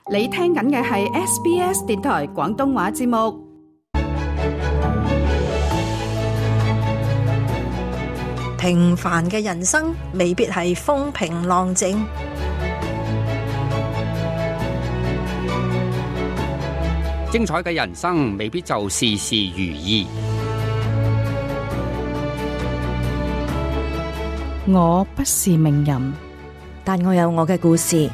你聽緊嘅係 SBS 電台廣東話節目。 平凡嘅人生未必係風平浪靜， 精彩嘅人生未必就事事如意。 我不是名人， 但我有我嘅故事。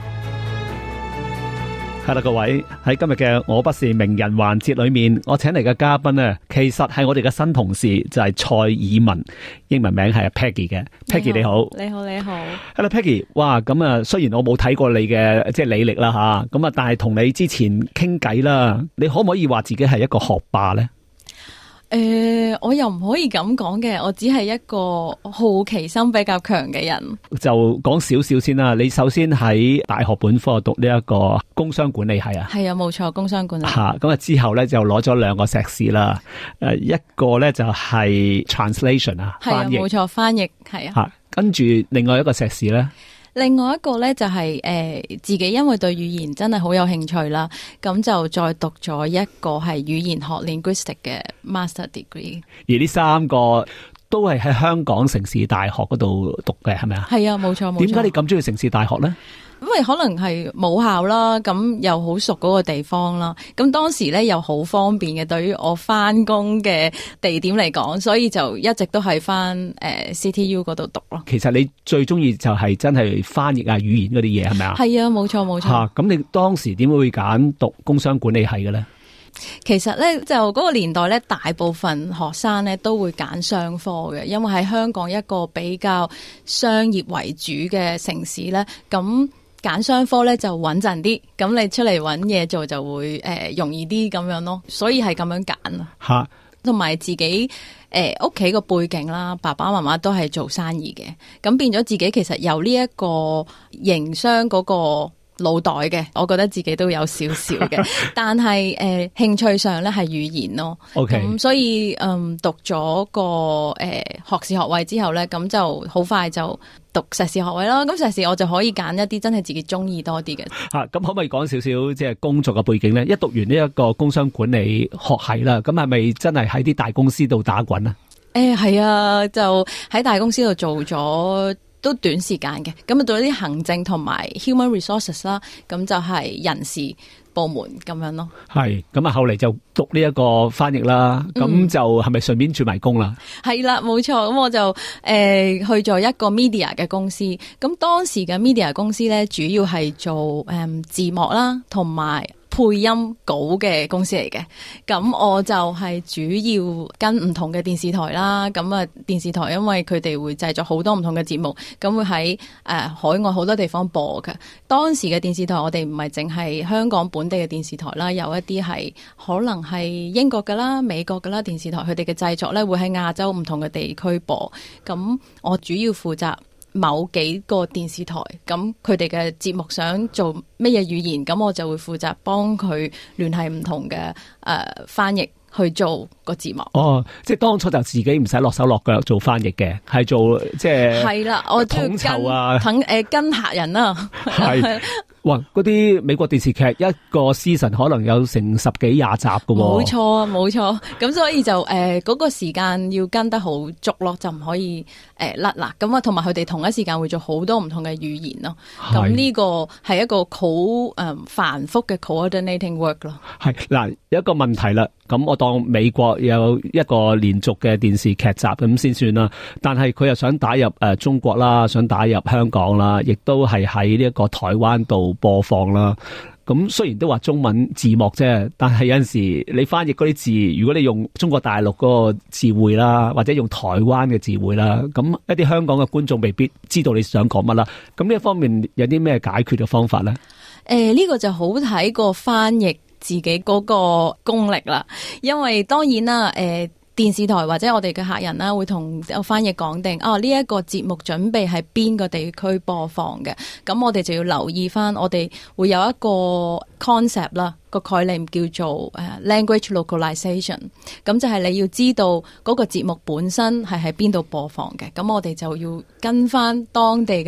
係啦，各位，喺今日嘅我不是名人環節裏面，我請嚟嘅嘉賓呢，其實係我哋嘅新同事，就係蔡以文，英文名係 Peggy 嘅。Peggy 你好， 你好，你好。 係啦，Peggy，哇，咁啊，雖然我冇睇過你嘅即係履歷啦吓，咁啊，但係同你之前傾偈啦，你可唔可以話自己係一個學霸呢？ 我又唔可以咁講嘅，我只係一個好奇心比較強嘅人。 就講少少先啦。你首先喺大學本科讀呢一個工商管理系啊？係啊，冇錯，工商管理。 咁啊之後咧就攞咗2個碩士啦。一個咧就係 translation 啊， 係啊， 翻譯， 冇錯，翻譯係啊。 跟住另外一個碩士咧。 另外一個咧就係自己因為對語言真係好有興趣啦，咁就再讀咗一個係語言學 linguistic 嘅 master degree。而呢3個都係喺香港城市大學嗰度讀嘅，係咪啊？ 係啊，冇錯冇錯。 點解你咁中意城市大學咧？ 因為可能係母校啦，咁又好熟嗰個地方啦，咁當時咧又好方便嘅，對於我翻工嘅地點嚟講，所以就一直都係翻CTU 嗰度讀咯。 其實你最中意就係真係翻譯啊語言嗰啲嘢，係咪啊？ 係啊，冇錯冇錯。 咁你當時點會揀讀工商管理系嘅咧？ 其實咧就嗰個年代咧，大部分學生咧都會揀商科嘅，因為喺香港一個比較商業為主嘅城市咧，咁揀商科咧就穩陣啲，咁你出嚟揾嘢做就會容易啲咁樣咯，所以係咁樣揀啊。同埋自己屋企個背景啦，爸爸媽媽都係做生意嘅，咁變咗自己其實有呢一個營商嗰個腦袋嘅，我覺得自己都有少少嘅，但係興趣上咧係語言咯。 OK， 咁所以讀咗個學士學位之後咧，咁就好快就讀碩士學位啦。咁碩士我就可以揀一啲真係自己中意多啲嘅。 咁可唔可以講少少即係工作嘅背景咧？一讀完呢一個工商管理學系啦，咁係咪真係喺啲大公司度打滾啊？ 係啊，就喺大公司度做咗都短時間嘅，咁啊做一啲行政同埋 human resources 啦，咁就係人事部門咁樣咯。係， 咁啊後嚟就讀呢一個翻譯啦，咁就係咪順便轉埋工啦？ 係啦，冇錯，咁我就去咗一個 media 嘅公司，咁當時嘅 media 公司咧，主要係做字幕啦，同埋配音稿嘅公司嚟嘅，咁我就係主要跟唔同嘅電視台啦，咁啊電視台因為佢哋會製作好多唔同嘅節目，咁會喺海外好多地方播嘅。當時嘅電視台我哋唔係淨係香港本地嘅電視台啦，有一啲係可能係英國㗎啦、美國㗎啦電視台，佢哋嘅製作咧會喺亞洲唔同嘅地區播，咁我主要負責某幾個電視台，咁佢哋嘅節目想做乜嘢語言，咁我就會負責幫佢聯繫唔同嘅翻譯去做個節目。哦， 即係當初就自己唔使落手落腳做翻譯嘅，係做即係係啦，我統籌啊， 跟客人啦， 係。哇！嗰啲美國電視劇一個 season 可能有成10幾20集㗎喎。 冇錯冇錯，咁所以就嗰個時間要跟得好足咯，就唔可以甩啦。咁啊，同埋佢哋同一時間會做好多唔同嘅語言咯。咁呢個係一個好繁複嘅 coordinating work 咯。係嗱，有一個問題啦。咁我當美國有一個連續嘅電視劇集咁先算啦，但係佢又想打入中國啦，想打入香港啦，亦都係喺呢一個台灣度播放啦。咁雖然都話中文字幕啫，但係有陣時你翻譯嗰啲字，如果你用中國大陸嗰個字彙啦，或者用台灣嘅字彙啦，咁一啲香港嘅觀眾未必知道你想講乜啦。咁呢一方面有啲咩解決嘅方法咧？ 呢個就好睇個翻譯自己嗰個功力啦，因為當然啦，電視台或者我哋嘅客人啦，會同翻譯講定呢一個節目準備係邊個地區播放嘅，咁我哋就要留意翻，我哋會有一個 concept 啦，個概念叫做language localization， 咁就係你要知道嗰個節目本身係喺邊度播放嘅，咁我哋就要跟翻當地嘅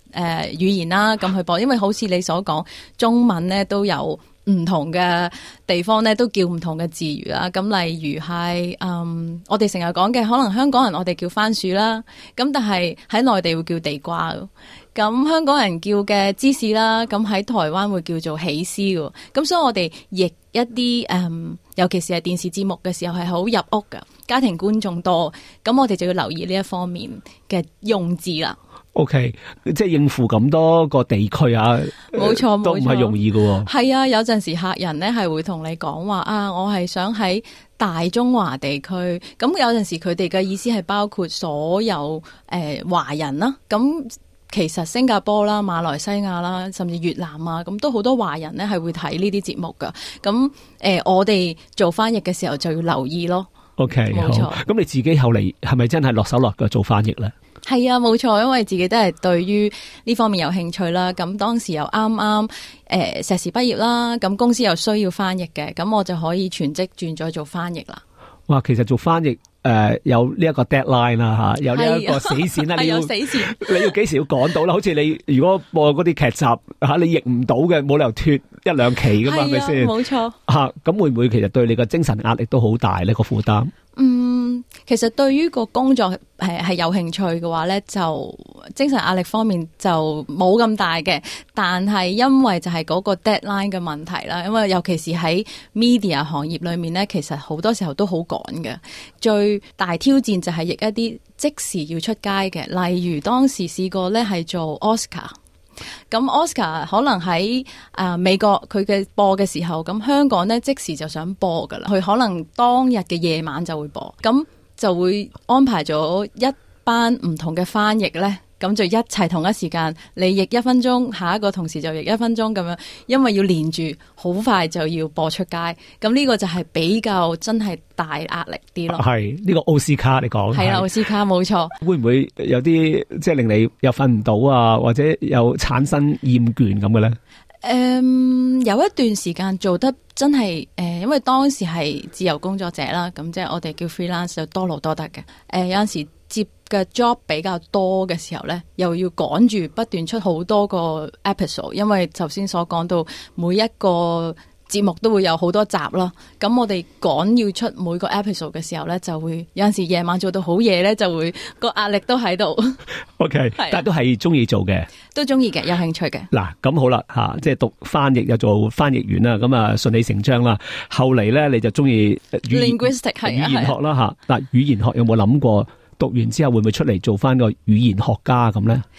語言啦，咁去播，因為好似你所講，中文咧都有唔同嘅地方咧，都叫唔同嘅字語啦。咁例如係我哋成日講嘅，可能香港人我哋叫番薯啦，咁但係喺內地會叫地瓜。咁香港人叫嘅芝士啦，咁喺台灣會叫做起司嘅。咁所以我哋譯一啲尤其是係電視節目嘅時候係好入屋㗎，家庭觀眾多，咁我哋就要留意呢一方面嘅用字啦。 OK， 即係應付咁多個地區啊， 冇錯， 都唔係容易㗎。 係啊，有陣時客人咧係會同你講話啊，我係想喺大中華地區，咁有陣時佢哋嘅意思係包括所有華人啦，咁。其實新加坡啦、馬來西亞啦，甚至越南啊，咁都好多華人咧係會睇呢啲節目噶。咁我哋做翻譯嘅時候就要留意咯。 OK， 冇錯。 咁你自己後嚟係咪真係落手落腳做翻譯咧？ 係啊，冇錯，因為自己都係對於呢方面有興趣啦。咁當時又啱啱碩士畢業啦，咁公司又需要翻譯嘅，咁我就可以全職轉咗做翻譯啦。哇， 其實做翻譯。有呢一個 deadline 啦吓，有呢一個死線啦，你要有死線， 你要幾時要趕到啦？好似你如果播嗰啲劇集吓，你譯唔到嘅，冇理由脫一兩期噶嘛，係咪先？ 冇錯吓，咁會唔會其實對你個精神壓力都好大呢個負擔？ 其實對於個工作係有興趣嘅話咧，就精神壓力方面就冇咁大嘅。但係因為就係嗰個 deadline 嘅問題啦，因為尤其是喺 media 行業裏面咧，其實好多時候都好趕嘅。最大挑戰就係譯一啲即時要出街嘅，例如當時試過咧係做 Oscar。咁 Oscar 可能喺美國佢嘅播嘅時候，咁香港咧即時就想播噶啦，佢可能當日嘅夜晚就會播，咁就會安排咗一班唔同嘅翻譯咧，咁就一齊同一時間，你譯1分鐘，下一個同事就譯1分鐘咁樣，因為要連住，好快就要播出街，咁呢個就係比較真係大壓力啲咯。係呢個奧斯卡你講係啦，奧斯卡冇錯。 會唔會有啲即係令你又瞓唔到啊，或者有產生厭倦咁嘅咧？ 有一段時間做得真係因為當時係自由工作者啦，咁即係我哋叫 freelance 就多勞多得嘅。有陣時接嘅 job 比較多嘅時候咧，又要趕住不斷出好多個 episode， 因為頭先所講到每一個節目都會有好多集啦，咁我哋趕要出每個 episode 嘅時候咧，就會有陣時夜晚做到好夜咧，就會個壓力都喺度。 OK，但係都係中意做嘅， 都中意嘅，有興趣嘅。 嗱，咁好啦吓，即係讀翻譯又做翻譯員啦，咁啊順理成章啦。後嚟咧，你就中意 linguistic 係語言學啦吓。嗱，語言學有冇諗過讀完之後會唔會出嚟做翻個語言學家咁咧？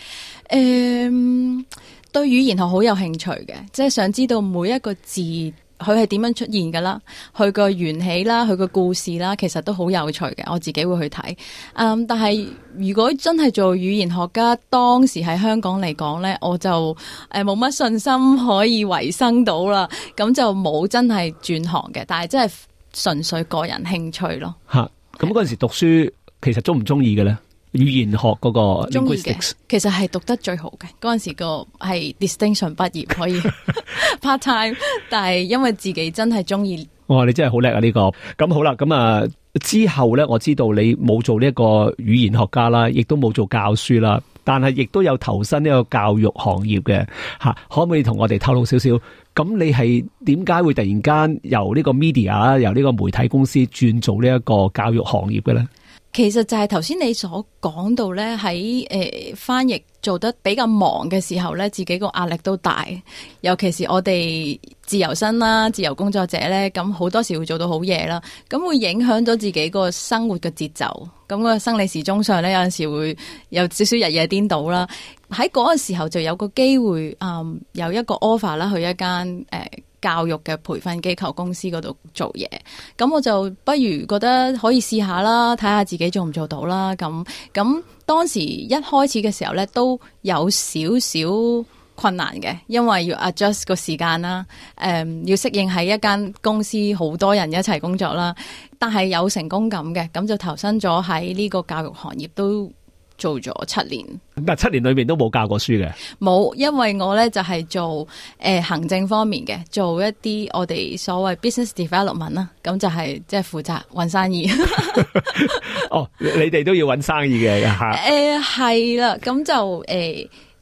對語言學好有興趣嘅，即係想知道每一個字佢係點樣出現噶啦，佢個緣起啦，佢個故事啦，其實都好有趣嘅。我自己會去睇。但係如果真係做語言學家，當時喺香港嚟講咧，我就冇乜信心可以維生到啦，咁就冇真係轉行嘅。但係真係純粹個人興趣咯。吓， 咁嗰陣時讀書其實中唔中意嘅咧？語言學嗰個 linguistics 其實係讀得最好嘅，嗰陣時個係 distinction 畢業可以 part time， 但係因為自己真係中意。 哇，你真係好叻啊！呢個咁好啦，咁啊之後咧，我知道你冇做呢一個語言學家啦，亦都冇做教書啦，但係亦都有投身呢個教育行業嘅吓，可唔可以同我哋透露少少？咁你係點解會突然間由呢個 media 由呢個媒體公司轉做呢一個教育行業嘅咧？ 其實就係頭先你所講到咧，喺翻譯做得比較忙嘅時候咧，自己個壓力都大。尤其是我哋自由身啦、自由工作者咧，咁好多時會做到好夜啦，咁會影響咗自己個生活嘅節奏。咁個生理時鐘上咧，有陣時會有少少日夜顛倒啦。喺嗰個時候就有個機會，有一個 offer 啦，去一間教育嘅培訓機構公司嗰度做嘢，咁我就不如覺得可以試下啦，睇下自己做唔做到啦。咁當時一開始嘅時候咧，都有少少困難嘅，因為要 adjust 個時間啦，要適應喺一間公司好多人一齊工作啦。但係有成功感嘅，咁就投身咗喺呢個教育行業都做咗7年。 但7年裏面都冇教過書嘅？冇， 因為我咧就係做行政方面嘅，做一啲我哋所謂 business development 啦，咁就係即係負責搵生意。哦，你哋都要搵生意嘅吓？係啦，咁就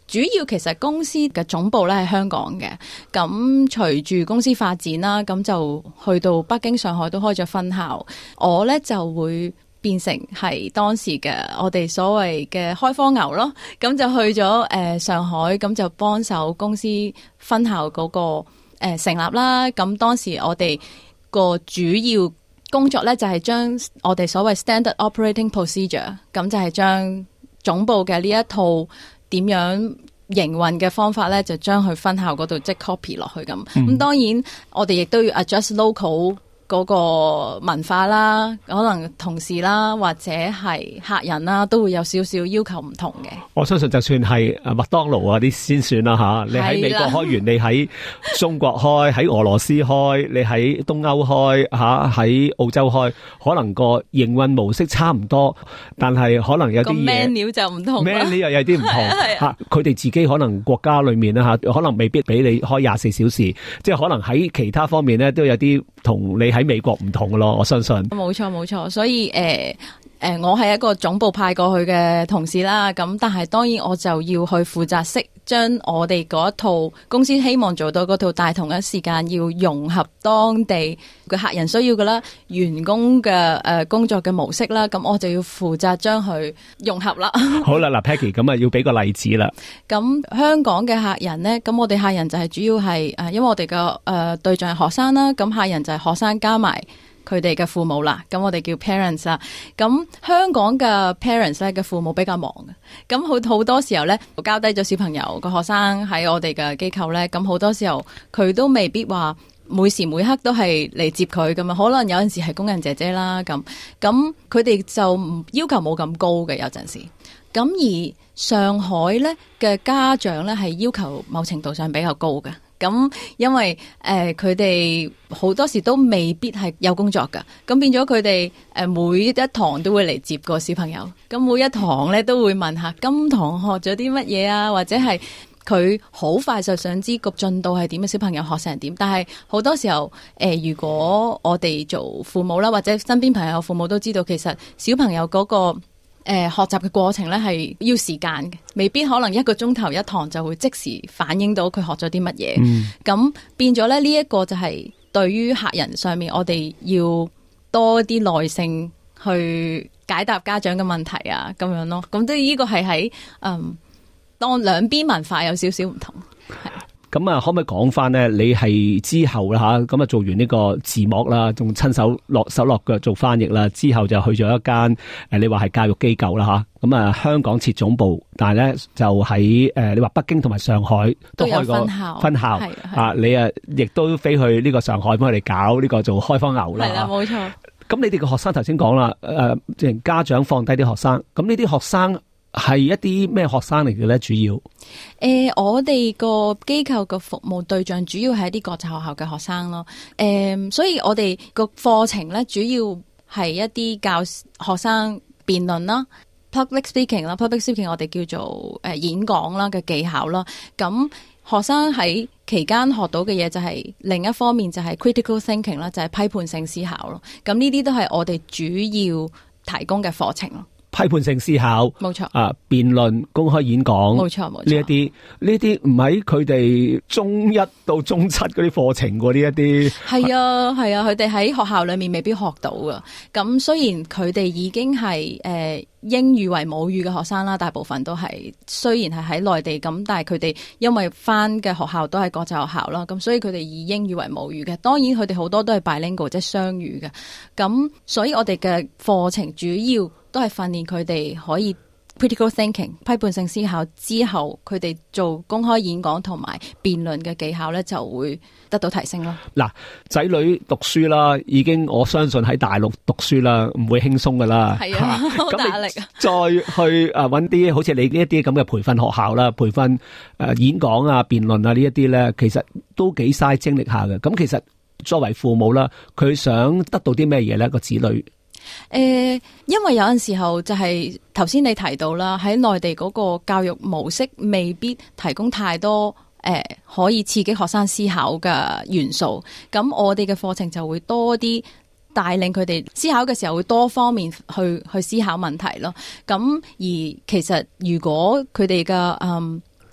主要其實公司嘅總部咧喺香港嘅，咁隨住公司發展啦，咁就去到北京、上海都開咗分校。我咧就會變成係當時嘅我哋所謂嘅開荒牛咯，咁就去咗上海，咁就幫手公司分校嗰個成立啦。咁當時我哋個主要工作咧就係將我哋所謂 standard operating procedure， 咁就係將總部嘅呢一套點樣營運嘅方法咧，就將佢分校嗰度即係 copy 落去咁。咁當然我哋亦都要 adjust local嗰個文化啦，可能同事啦或者係客人啦，都會有少少要求唔同嘅。 我相信就算係麥當勞啊啲先算啦吓，你喺美國開完，你喺中國開，喺俄羅斯開，你喺東歐開吓，喺澳洲開，可能個營運模式差唔多，但係可能有啲嘢 menu 就唔同 ，menu 又有啲唔同吓。佢哋自己可能國家裏面啦吓，可能未必俾你開24小時，即係可能喺其他方面咧都有啲同你喺美國唔同嘅咯，我相信。 冇錯，所以我係一個總部派過去嘅同事啦，咁但係當然我就要去負責將我哋嗰一套公司希望做到嗰套，但係同一時間要融合當地嘅客人需要嘅啦，員工嘅工作嘅模式啦，咁我就要負責將佢融合啦。 好啦，嗱 Peggy， 咁啊要俾個例子啦。 咁香港嘅客人呢，咁我哋客人就係主要係因為我哋嘅對象係學生啦，咁客人就係學生加埋佢哋嘅父母啦，咁我哋叫 parents 啦。咁香港嘅 parents 咧嘅父母比較忙嘅，咁好多時候咧交低咗小朋友個學生喺我哋嘅機構咧，咁好多時候佢都未必話每時每刻都係嚟接佢咁啊，可能有陣時係工人姐姐啦，咁佢哋就要求冇咁高嘅有陣時。咁而上海咧嘅家長咧係要求某程度上比較高嘅。咁因為佢哋好多時都未必係有工作噶，咁變咗佢哋每一堂都會嚟接個小朋友，咁每一堂咧都會問下今堂學咗啲乜嘢啊，或者係佢好快就想知個進度係點嘅，小朋友學成點。但係好多時候如果我哋做父母啦，或者身邊朋友父母都知道，其實小朋友嗰個學習嘅過程咧係要時間嘅，未必可能1個鐘頭一堂就會即時反映到佢學咗啲乜嘢。咁變咗咧呢一個就係對於客人上面，我哋要多啲耐性去解答家長嘅問題啊，咁樣咯。咁都呢個係喺當兩邊文化有少少唔同。 咁啊，可唔可以講翻咧？你係之後啦吓，咁啊做完呢個字幕啦，仲親手落腳做翻譯啦，之後就去咗一間你話係教育機構啦吓。咁啊，香港設總部，但係咧就喺你話北京同埋上海都開過分校啊。你啊，亦都飛去呢個上海幫佢哋搞呢個做開荒牛啦。係啦，冇錯。咁你哋嘅學生頭先講啦，即係家長放低啲學生，咁呢啲學生係一啲咩學生嚟嘅咧？主要我哋個機構嘅服務對象主要係一啲國際學校嘅學生咯。所以我哋個課程咧主要係一啲教學生辯論啦、public speaking 啦、public speaking 我哋叫做演講啦嘅技巧啦。咁學生喺期間學到嘅嘢就係另一方面就係 critical thinking 啦，就係批判性思考咯。咁呢啲都係我哋主要提供嘅課程咯。 批判性思考，冇錯啊！辯論、公開演講， 冇錯， 呢一啲唔喺佢哋中一到中七嗰啲課程喎，呢一啲係啊， 佢哋喺學校裏面未必學到噶。咁雖然佢哋已經係英語為母語嘅學生啦，大部分都係雖然係喺內地咁，但係佢哋因為翻嘅學校都係國際學校啦，咁所以佢哋以英語為母語嘅。當然佢哋好多都係 bilingual 即係雙語嘅。咁所以我哋嘅課程主要都係訓練佢哋可以 critical thinking 批判性思考，之後佢哋做公開演講同埋辯論嘅技巧咧就會得到提升咯。嗱，仔女讀書啦，已經我相信喺大陸讀書啦，唔會輕鬆噶啦。係啊，好大壓力啊！再去搵啲好似你呢一啲咁嘅培訓學校啦，培訓演講啊、辯論啊呢一啲咧，其實都幾嘥精力下嘅。咁其實作為父母啦，佢想得到啲咩嘢咧？個子女因為有陣時候就係頭先你提到啦，喺內地嗰個教育模式未必提供太多可以刺激學生思考嘅元素，咁我哋嘅課程就會多啲帶領佢哋思考嘅時候會多方面去思考問題咯。咁而其實如果佢哋嘅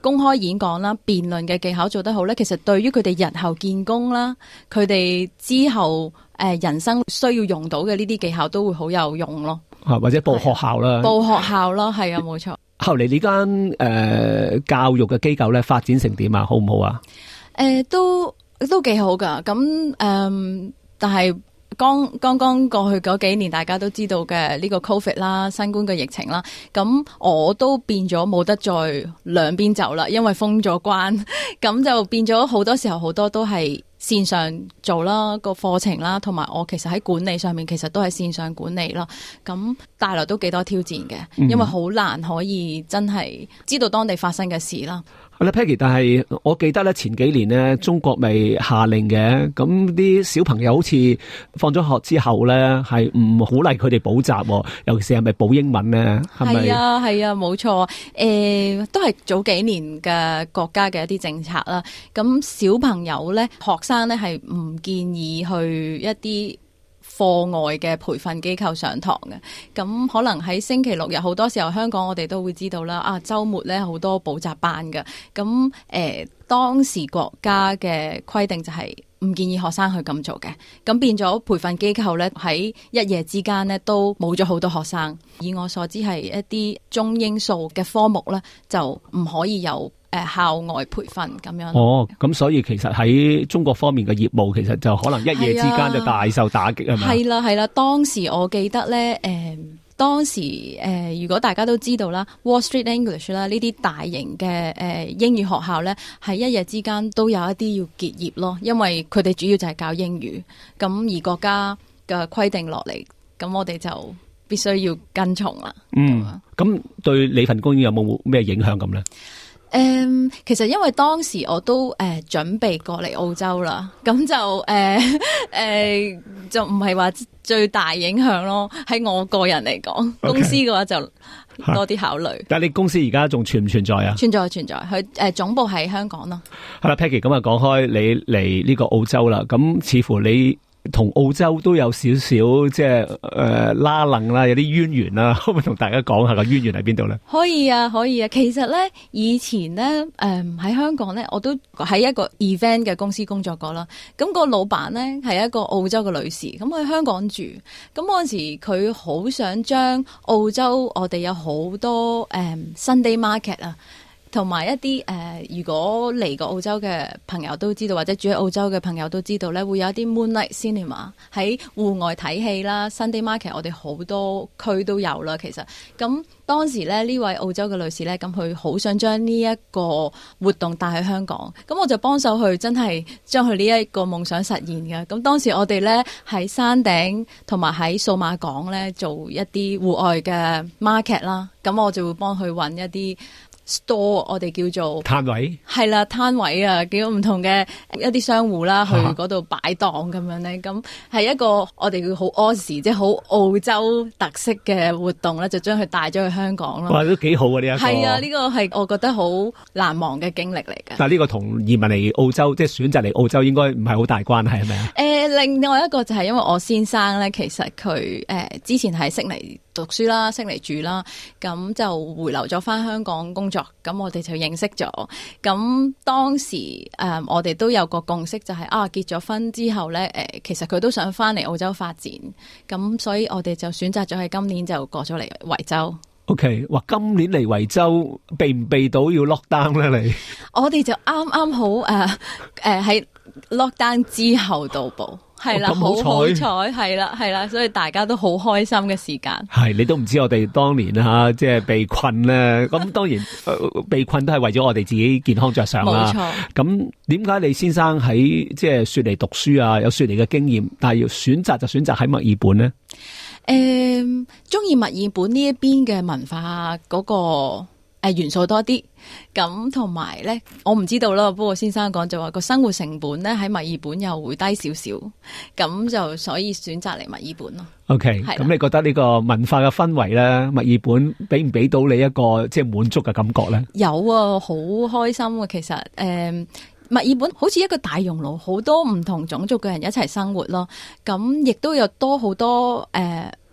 公開演講啦、辯論嘅技巧做得好咧，其實對於佢哋日後見工啦，佢哋之後人生需要用到嘅呢啲技巧都會好有用咯。 或者報學校啦， 報學校啦，係啊，冇錯。 後嚟呢間教育嘅機構咧發展成點啊？好唔好啊？ 都幾好噶。咁但係剛剛過去嗰幾年，大家都知道嘅呢個 Covid 啦，新冠嘅疫情啦，咁我都變咗冇得再兩邊走啦，因為封咗關，咁就變咗好多時候好多都係線上做啦個課程啦，同埋我其實喺管理上面其實都係線上管理啦，咁帶來都幾多挑戰嘅，因為好難可以真係知道當地發生嘅事啦。 係啦 Peggy， 但係我記得咧前幾年咧中國未下令嘅，咁啲小朋友好似放咗學之後咧係唔鼓勵佢哋補習，尤其是係咪補英文咧？係啊，冇錯，都係早幾年嘅國家嘅一啲政策啦。咁小朋友咧，學生咧係唔建議去一啲課外嘅培訓機構上堂嘅，咁可能喺星期六日好多時候香港我哋都會知道啦，週末咧好多補習班嘅，咁當時國家嘅規定就係唔建議學生去咁做嘅，咁變咗培訓機構咧喺一夜之間咧都冇咗好多學生。以我所知係一啲中英數嘅科目咧就唔可以有校外培訓咁樣。 哦，咁所以其實喺中國方面嘅業務其實就可能一夜之間就大受打擊係咪？ 係啦，當時我記得咧當時如果大家都知道啦 Wall Street English 啦呢啲大型嘅英語學校咧，係一夜之間都有一啲要結業咯，因為佢哋主要就係教英語，咁而國家嘅規定落嚟，咁我哋就必須要跟從啦。 咁對你份工有冇咩影響咁咧？ 其實因為當時我都準備過嚟澳洲啦，咁就就唔係話最大影響咯。喺我個人嚟講，公司嘅話就多啲考慮。 但係你公司而家仲存唔存在啊？存在， 佢總部喺香港咯。 係啦 Peggy， 咁啊講開你嚟呢個澳洲啦，咁似乎你同澳洲都有少少即係拉楞啦，有啲淵源啦，可唔可以同大家講下個淵源喺邊度咧？ 可以啊。其實咧，以前咧，喺香港咧，我都喺一個 event 嘅公司工作過啦。咁個老闆咧係一個澳洲嘅女士，咁喺香港住。咁嗰陣時佢好想將澳洲我哋有好多Sunday market 啊。同埋一啲如果嚟過澳洲嘅朋友都知道，或者住喺澳洲嘅朋友都知道咧，會有一啲 Moonlight Cinema 喺戶外睇戲啦。Sunday Market 我哋好多區都有啦。其實咁當時咧呢位澳洲嘅女士咧，咁佢好想將呢一個活動帶去香港，咁我就幫手去真係將佢呢一個夢想實現嘅。咁當時我哋咧喺山頂同埋喺數碼港咧做一啲戶外嘅 market 啦，咁我就會幫佢揾一啲store 我哋叫做攤位，係啦，攤位啊，幾個唔同嘅一啲商戶啦，去嗰度擺檔咁樣咧，咁係一個我哋叫好 Aussie， 即係好澳洲特色嘅活動咧，就將佢帶咗去香港咯。 哇，都幾好啊！呢一個係啊，呢個係我覺得好難忘嘅經歷嚟嘅。 但係呢個同移民嚟澳洲，即係選擇嚟澳洲，應該唔係好大關係，係咪啊？ 另外一個就係因為我先生咧，其實佢之前係悉尼讀書啦，悉尼住啦，咁就回流咗翻香港工作，咁我哋就認識咗。咁當時我哋都有個共識，就係結咗婚之後咧，其實佢都想翻嚟澳洲發展，咁所以我哋就選擇咗喺今年就過咗嚟維州。 OK， 哇！今年嚟維州避唔避到要 lock down 咧？你我哋就啱好喺 lock down 之後到埗。係啦，好好彩，係啦，所以大家都好開心嘅時間。係你都唔知我哋當年吓，即係被困咧。咁當然被困都係為咗我哋自己健康着想啦。冇錯。咁點解你先生喺即係雪梨讀書啊，有雪梨嘅經驗，但係要選擇就選擇喺墨爾本咧？ 中意墨爾本呢一邊嘅文化嗰個元素多啲，咁同埋咧，我唔知道啦。不過先生講就話個生活成本咧喺墨爾本又會低少少，咁就所以選擇嚟墨爾本咯。 OK，咁你覺得呢個文化嘅氛圍咧，墨爾本俾唔俾到你一個即係滿足嘅感覺咧？有啊，好開心啊！其實墨爾本好似一個大熔爐，好多唔同種族嘅人一齊生活咯。咁亦都有好多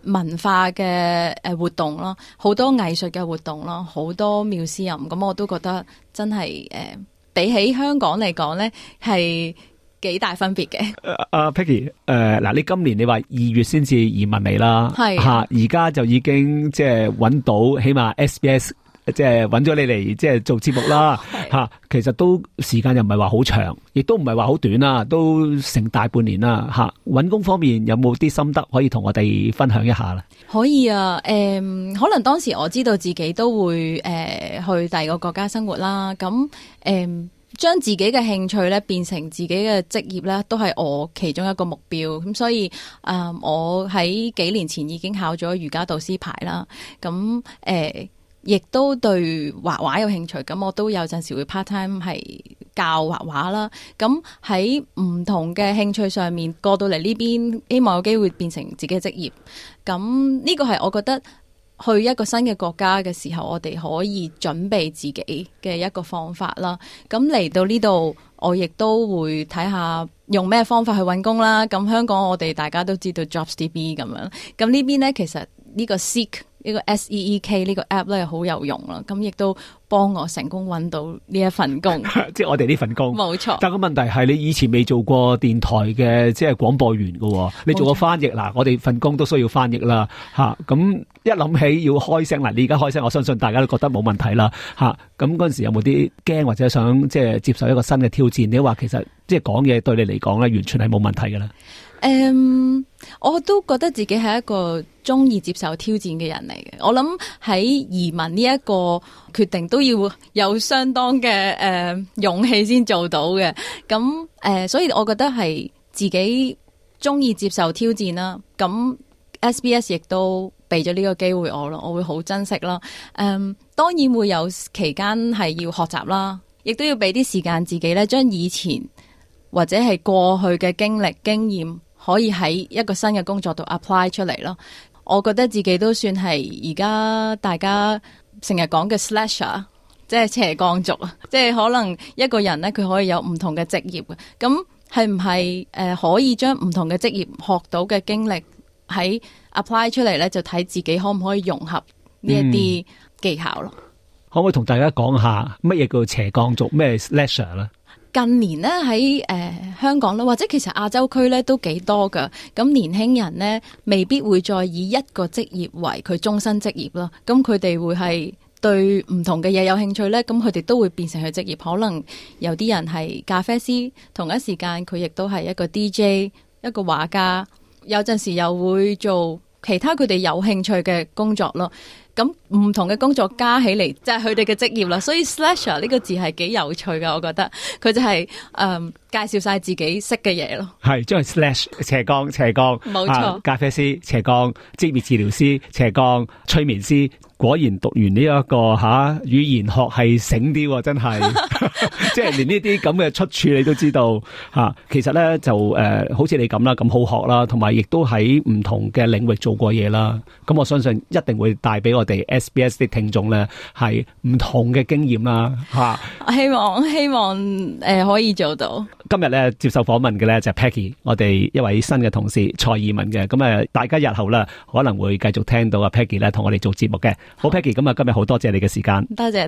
文化嘅活動咯，好多藝術嘅活動咯，好多museum，咁我都覺得真係比起香港嚟講咧係幾大分別嘅。 Peggy， 嗱，你今年你話2月先至移民嚟啦，係吓，而家就已經即係揾到，起碼 SBS 即係揾咗你嚟即係做節目啦，吓，其實都時間又唔係話好長，亦都唔係話好短啦，都成大半年啦，吓。揾工方面有冇啲心得可以同我哋分享一下咧？ 可以啊，可能當時我知道自己都會去第二個國家生活啦，咁將自己嘅興趣咧變成自己嘅職業咧，都係我其中一個目標。咁所以我喺幾年前已經考咗瑜伽導師牌啦，咁亦都對畫畫有興趣，咁我都有陣時會 part time 係教畫畫啦。咁喺唔同嘅興趣上面過到嚟呢邊，希望有機會變成自己嘅職業。咁呢個係我覺得去一個新嘅國家嘅時候，我哋可以準備自己嘅一個方法啦。咁嚟到呢度，我亦都會睇下用咩方法去揾工啦。咁香港我哋大家都知道 JobsDB 咁樣，咁呢邊呢，其實呢個 Seek 呢個 SEEK 呢個 app 咧好有用啦，咁亦都幫我成功揾到呢一份工， 即係我哋呢份工， 冇錯。 但個問題係你以前未做過電台嘅即係廣播員㗎，你做過翻譯嗱，我哋份工都需要翻譯啦，吓，咁一諗起要開聲嗱，你而家開聲，我相信大家都覺得冇問題啦，吓，咁嗰陣時有冇啲驚或者想即係接受一個新嘅挑戰？你話其實即係講嘢對你嚟講咧，完全係冇問題㗎啦。 我都覺得自己係一個中意接受挑戰嘅人嚟嘅。我諗喺移民呢一個決定都要有相當嘅勇氣先做到嘅。咁所以我覺得係自己中意接受挑戰啦。咁 SBS 亦都俾咗呢個機會我咯，我會好珍惜啦。當然會有期間係要學習啦，亦都要俾啲時間自己咧，將以前或者係過去嘅經歷經驗可以喺一個新嘅工作度 apply 出嚟咯。我覺得自己都算係而家大家成日講嘅 slasher， 即係斜槓族啊，即係可能一個人咧佢可以有唔同嘅職業嘅。咁係唔係可以將唔同嘅職業學到嘅經歷喺 apply 出嚟咧？就睇自己可唔可以融合呢一啲技巧咯。 可唔可以同大家講下乜嘢叫斜槓族，咩 slasher 咧？ 近年咧喺香港啦，或者其實亞洲區咧都幾多噶。咁年輕人咧未必會再以一個職業為佢終身職業啦。咁佢哋會係對唔同嘅嘢有興趣咧，咁佢哋都會變成佢職業。可能有啲人係咖啡師，同一時間佢亦都係一個 DJ， 一個畫家。有陣時又會做其他佢哋有興趣嘅工作咯。咁唔同嘅工作加起嚟，就係佢哋嘅職業啦。所以 slasher 呢個字係幾有趣㗎，我覺得佢就係介紹晒自己識嘅嘢咯。係， 即係 slash 斜槓，冇錯。咖啡師斜槓，職業治療師斜槓，催眠師。果然讀完呢一個語言學係醒啲，真係，即係連呢啲咁嘅出處你都知道吓。其實咧就好似你咁啦，咁好學啦，同埋亦都喺唔同嘅領域做過嘢啦。咁我相信一定會帶俾我哋 SBS 啲聽眾咧係唔同嘅經驗啦吓。 希望可以做到。 今日咧接受訪問嘅咧就係 Peggy， 我哋一位新嘅同事蔡懿文嘅。咁大家日後啦可能會繼續聽到阿 Peggy 咧同我哋做節目嘅。好 Peggy， 咁今日好多謝你嘅時間。 多謝。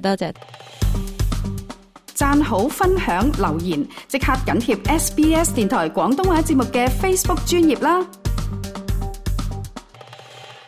讚好、分享、留言，即刻緊貼 SBS 電台廣東話節目嘅 Facebook 專頁啦。